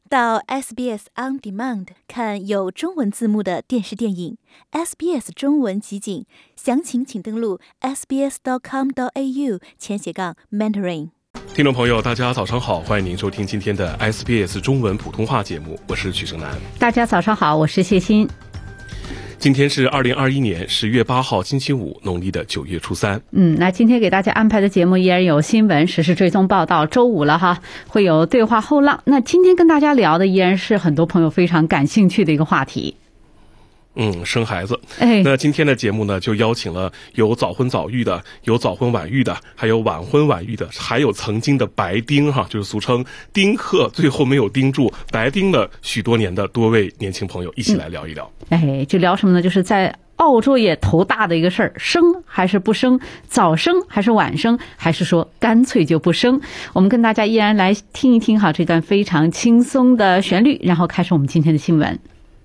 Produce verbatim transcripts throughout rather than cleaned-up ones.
到 S B S On Demand 看有中文字幕的电视电影 S B S 中文集锦，详情请登录 s b s dot com dot a u 前斜杠 mentoring。 听众朋友大家早上好，欢迎您收听今天的 S B S 中文普通话节目，我是曲胜男。 大家早上好，我是谢欣。 今天是二零二一年十月八号星期五，农历的九月初三。 嗯，那今天给大家安排的节目依然有新闻、时事追踪报道。周五了哈，会有对话后浪。那今天跟大家聊的依然是很多朋友非常感兴趣的一个话题。 嗯，生孩子。 哎， 那今天的节目呢，就邀请了有早婚早育的，有早婚晚育的，还有晚婚晚育的，还有曾经的白丁哈，就是俗称丁克，最后没有盯住，白丁了许多年的多位年轻朋友，一起来聊一聊。 嗯、哎，就聊什么呢？就是在澳洲也头大的一个事儿，生还是不生，早生还是晚生，还是说干脆就不生？我们跟大家依然来听一听哈这段非常轻松的旋律，然后开始我们今天的新闻。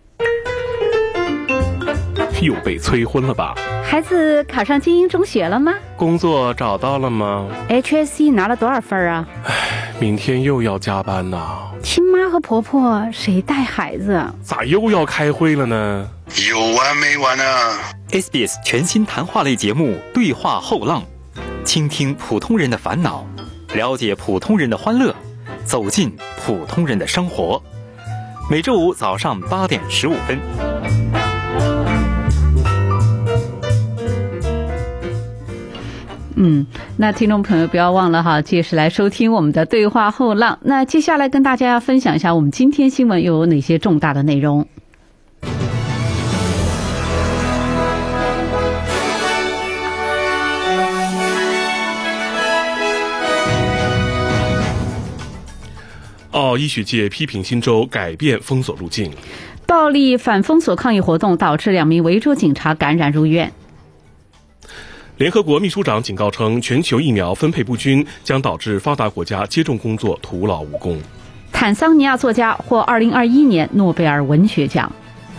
又被催婚了吧？ 孩子考上精英中学了吗？ 工作找到了吗？ H S C 拿了多少分啊？ 唉，明天又要加班呐。 亲妈和婆婆谁带孩子？ 咋又要开会了呢？ 有完没完啊？ S B S 全新谈话类节目《对话后浪》，倾听普通人的烦恼，了解普通人的欢乐，走进普通人的生活。每周五早上八点十五分。 嗯，那听众朋友不要忘了哈，届时来收听我们的对话后浪。那接下来跟大家要分享一下我们今天新闻又有哪些重大的内容。 澳医学界批评新州改变封锁路径。 暴力反封锁抗议活动导致两名维州警察感染入院。 联合国秘书长警告称，全球疫苗分配不均将导致发达国家接种工作徒劳无功。 坦桑尼亚作家获二零二一年诺贝尔文学奖。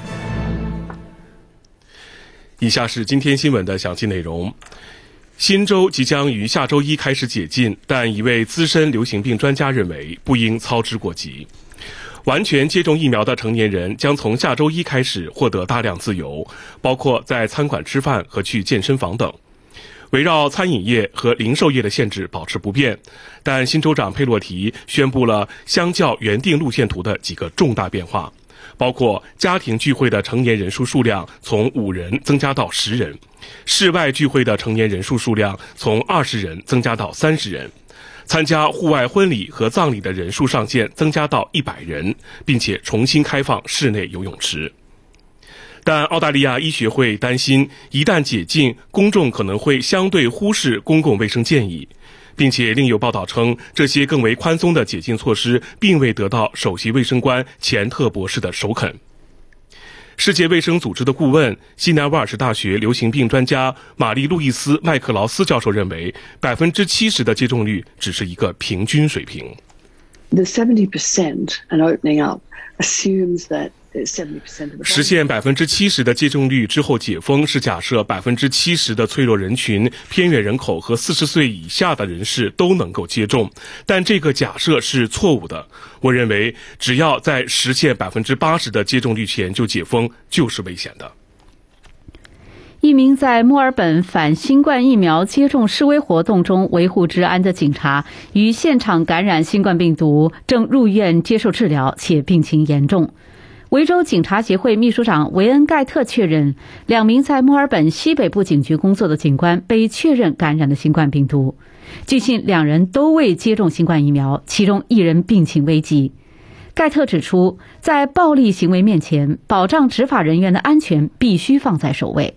以下是今天新闻的详细内容。新州即将于下周一开始解禁，但一位资深流行病专家认为不应操之过急。完全接种疫苗的成年人将从下周一开始获得大量自由，包括在餐馆吃饭和去健身房等。围绕餐饮业和零售业的限制保持不变，但新州长佩洛提宣布了相较原定路线图的几个重大变化，包括家庭聚会的成年人数数量从五人增加到十人，室外聚会的成年人数数量从二十人增加到三十人，参加户外婚礼和葬礼的人数上限增加到一百人，并且重新开放室内游泳池。但澳大利亚医学会担心，一旦解禁，公众可能会相对忽视公共卫生建议，并且另有报道称，这些更为宽松的解禁措施并未得到首席卫生官钱特博士的首肯。世界卫生组织的顾问、西南威尔士大学流行病专家玛丽路易斯·麦克劳斯教授认为，百分之七十的接种率只是一个平均水平。 The seventy percent and opening up assumes that 实现百分之七十的接种率之后解封，是假设百分之七十的脆弱人群、偏远人口和四十岁以下的人士都能够接种，但这个假设是错误的。我认为，只要在实现百分之八十的接种率前就解封，就是危险的。 一名在墨尔本反新冠疫苗接种示威活动中维护治安的警察，于现场感染新冠病毒，正入院接受治疗，且病情严重。维州警察协会秘书长维恩·盖特确认，两名在墨尔本西北部警局工作的警官被确认感染了新冠病毒。据信，两人都未接种新冠疫苗，其中一人病情危急。盖特指出，在暴力行为面前，保障执法人员的安全必须放在首位。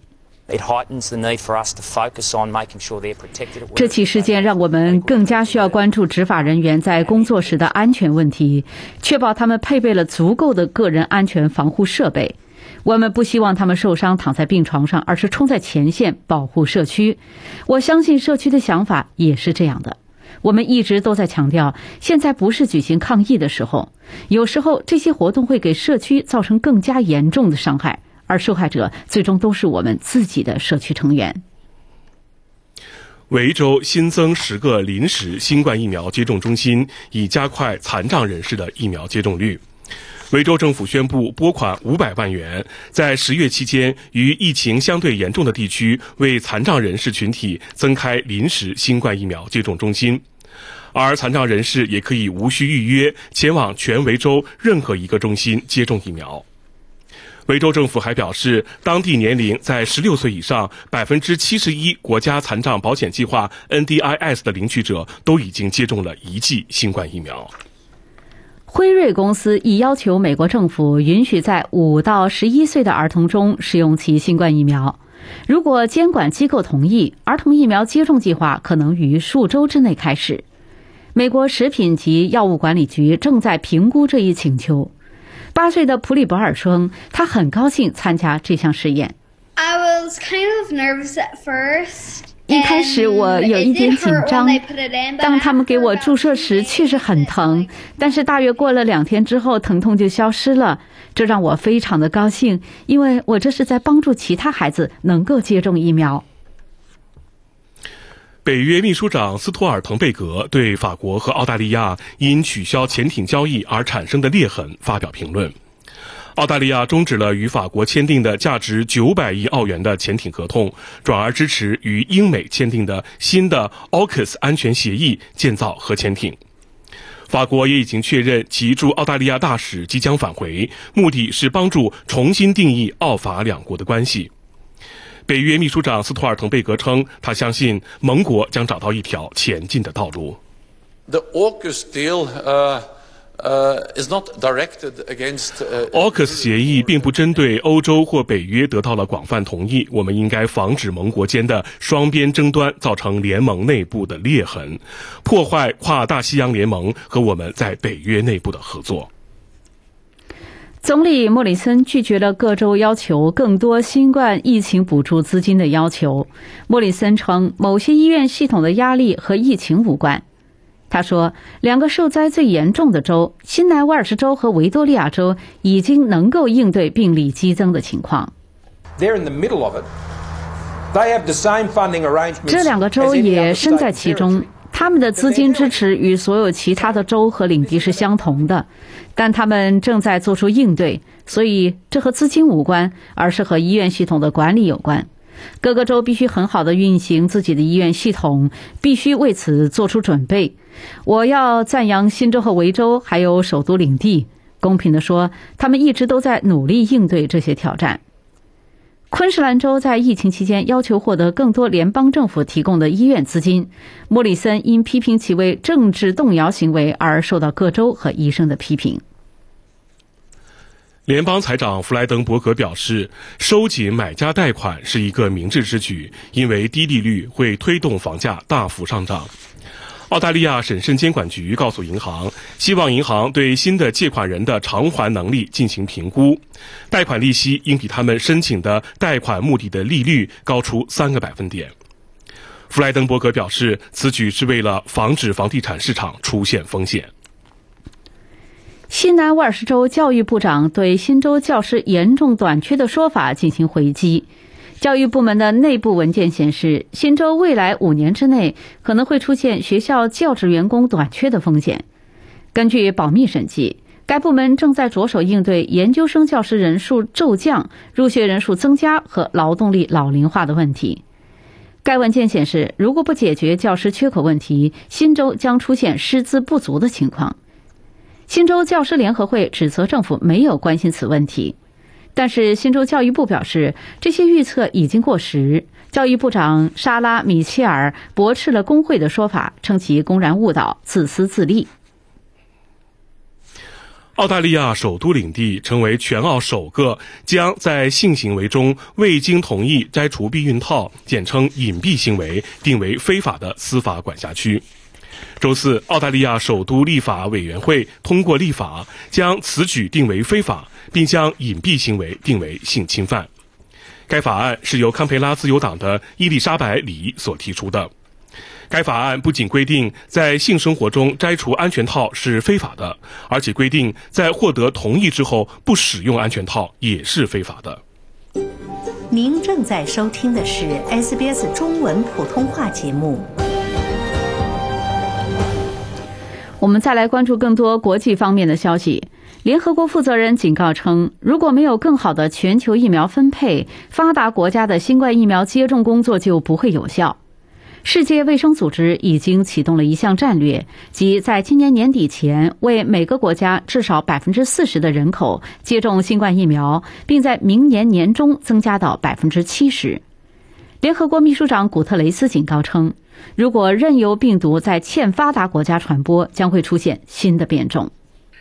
这起事件让我们更加需要关注执法人员在工作时的安全问题，确保他们配备了足够的个人安全防护设备。我们不希望他们受伤躺在病床上，而是冲在前线保护社区。我相信社区的想法也是这样的。我们一直都在强调，现在不是举行抗议的时候，有时候这些活动会给社区造成更加严重的伤害，而受害者最终都是我们自己的社区成员。 维州新增十个临时新冠疫苗接种中心，以加快残障人士的疫苗接种率。 维州政府宣布拨款五百万元，在十月期间于疫情相对严重的地区为残障人士群体增开临时新冠疫苗接种中心，而残障人士也可以无需预约前往全维州任何一个中心接种疫苗。维州政府还表示，当地年龄在十六岁以上 百分之七十一 国家残障保险计划 N D I S 的领取者都已经接种了一剂新冠疫苗。 辉瑞公司已要求美国政府允许在五到十一岁的儿童中使用其新冠疫苗。如果监管机构同意，儿童疫苗接种计划可能于数周之内开始。美国食品及药物管理局正在评估这一请求。八岁的普里博尔称，他很高兴参加这项试验。 I was kind of nervous at first. 一开始我有一点紧张，当他们给我注射时确实很疼，但是大约过了两天之后，疼痛就消失了，这让我非常的高兴，因为我这是在帮助其他孩子能够接种疫苗。 北约秘书长斯托尔滕贝格对法国和澳大利亚因取消潜艇交易而产生的裂痕发表评论。澳大利亚终止了与法国签订的价值九百亿澳元的潜艇合同，转而支持与英美签订的新的 A U K U S 安全协议建造核潜艇。法国也已经确认其驻澳大利亚大使即将返回，目的是帮助重新定义澳法两国的关系。北约秘书长斯托尔滕贝格称，他相信盟国将找到一条前进的道路。 The A U K U S deal, uh... Uh, is not directed against, uh, A U K U S 协议并不针对欧洲或北约得到了广泛同意，我们应该防止盟国间的双边争端造成联盟内部的裂痕，破坏跨大西洋联盟和我们在北约内部的合作。 总理莫里森拒绝了各州要求更多新冠疫情补助资金的要求。莫里森称，某些医院系统的压力和疫情无关。他说，两个受灾最严重的州，新南威尔士州和维多利亚州，已经能够应对病例激增的情况。这两个州也身在其中，他们的资金支持与所有其他的州和领地是相同的，但他们正在做出应对，所以这和资金无关，而是和医院系统的管理有关。各个州必须很好地运行自己的医院系统，必须为此做出准备。我要赞扬新州和维州还有首都领地，公平地说，他们一直都在努力应对这些挑战。昆士兰州在疫情期间要求获得更多联邦政府提供的医院资金，莫里森因批评其为政治动摇行为而受到各州和医生的批评。 联邦财长弗莱登伯格表示，收紧买家贷款是一个明智之举，因为低利率会推动房价大幅上涨。澳大利亚审慎监管局告诉银行，希望银行对新的借款人的偿还能力进行评估，贷款利息应比他们申请的贷款目的的利率高出三个百分点。弗莱登伯格表示，此举是为了防止房地产市场出现风险。 新南威尔士州教育部长对新州教师严重短缺的说法进行回击。教育部门的内部文件显示，新州未来五年之内可能会出现学校教职员工短缺的风险。根据保密审计，该部门正在着手应对研究生教师人数骤降、入学人数增加和劳动力老龄化的问题。该文件显示，如果不解决教师缺口问题，新州将出现师资不足的情况。新州教师联合会指责政府没有关心此问题，但是新州教育部表示，这些预测已经过时。教育部长莎拉·米切尔驳斥了工会的说法，称其公然误导、自私自利。 澳大利亚首都领地成为全澳首个将在性行为中未经同意摘除避孕套（简称隐蔽行为）定为非法的司法管辖区。周四，澳大利亚首都立法委员会通过立法，将此举定为非法，并将隐蔽行为定为性侵犯。该法案是由堪培拉自由党的伊丽莎白·里所提出的。该法案不仅规定在性生活中摘除安全套是非法的，而且规定在获得同意之后不使用安全套也是非法的。 您正在收听的是 S B S 中文普通话节目。 我们再来关注更多国际方面的消息。 联合国负责人警告称，如果没有更好的全球疫苗分配，发达国家的新冠疫苗接种工作就不会有效。世界卫生组织已经启动了一项战略，即在今年年底前为每个国家至少 百分之四十 的人口接种新冠疫苗，并在明年年中增加到 百分之七十。联合国秘书长古特雷斯警告称，如果任由病毒在欠发达国家传播，将会出现新的变种。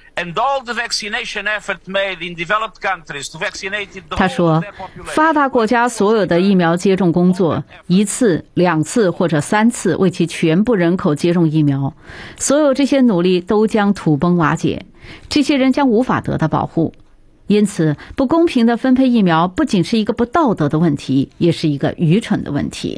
他说，发达国家所有的疫苗接种工作，一次、两次或者三次为其全部人口接种疫苗，所有这些努力都将土崩瓦解，这些人将无法得到保护。因此，不公平的分配疫苗不仅是一个不道德的问题，也是一个愚蠢的问题。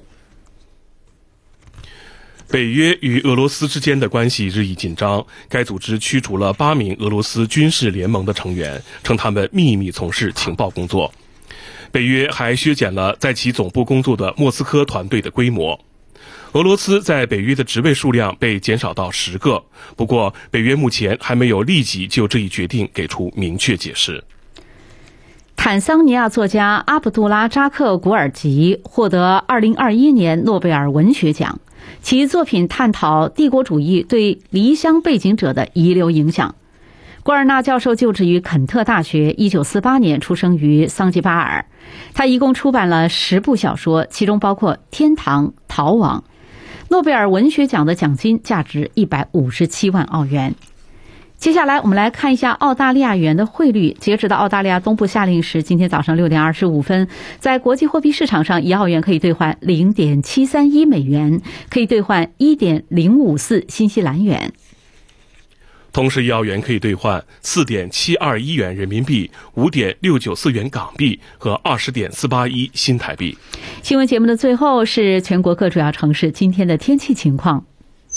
北约与俄罗斯之间的关系日益紧张，该组织驱逐了八名俄罗斯军事联盟的成员，称他们秘密从事情报工作。北约还削减了在其总部工作的莫斯科团队的规模。俄罗斯在北约的职位数量被减少到十个，不过北约目前还没有立即就这一决定给出明确解释。 坦桑尼亚作家阿卜杜拉扎克古尔吉获得二零二一年诺贝尔文学奖，其作品探讨帝国主义对离乡背井者的遗留影响。古尔纳教授就职于肯特大学，一九四八年出生于桑吉巴尔。他一共出版了十部小说，其中包括《天堂》《逃亡》。诺贝尔文学奖的奖金价值一百五十七万澳元。接下来我们来看一下澳大利亚元的汇率。截止到澳大利亚东部夏令时，今天早上六点二十五分，在国际货币市场上，一澳元可以兑换 零点七三一美元，可以兑换 一点零五四新西兰元。 同时，一澳元可以兑换 四点七二一元人民币、五点六九四元港币和 二十点四八一新台币。 新闻节目的最后是全国各主要城市今天的天气情况。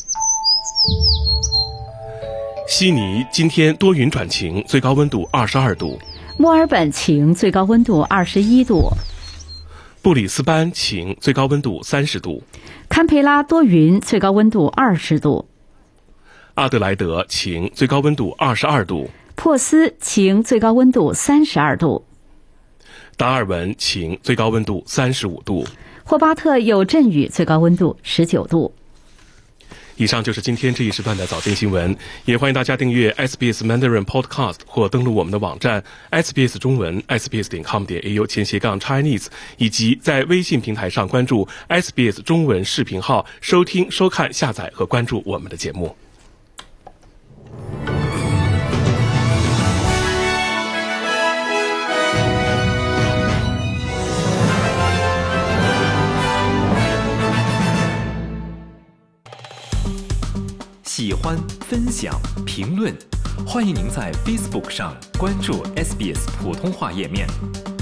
悉尼今天多云转晴，最高温度二十二度。 墨尔本晴，最高温度二十一度。 布里斯班晴，最高温度三十度。 堪培拉多云，最高温度二十度。 阿德莱德晴，最高温度二十二度。 珀斯晴，最高温度三十二度。 达尔文晴，最高温度三十五度。 霍巴特有阵雨，最高温度十九度。 以上就是今天这一时段的早间新闻，也欢迎大家订阅 S B S Mandarin Podcast 或登录我们的网站 S B S 中文 S B S 点 com 点 A U 前斜杠 Chinese， 以及在微信平台上关注 S B S 中文视频号，收听、收看、下载和关注我们的节目。 喜欢、分享、评论，欢迎您在 Facebook 上关注 S B S 普通话页面。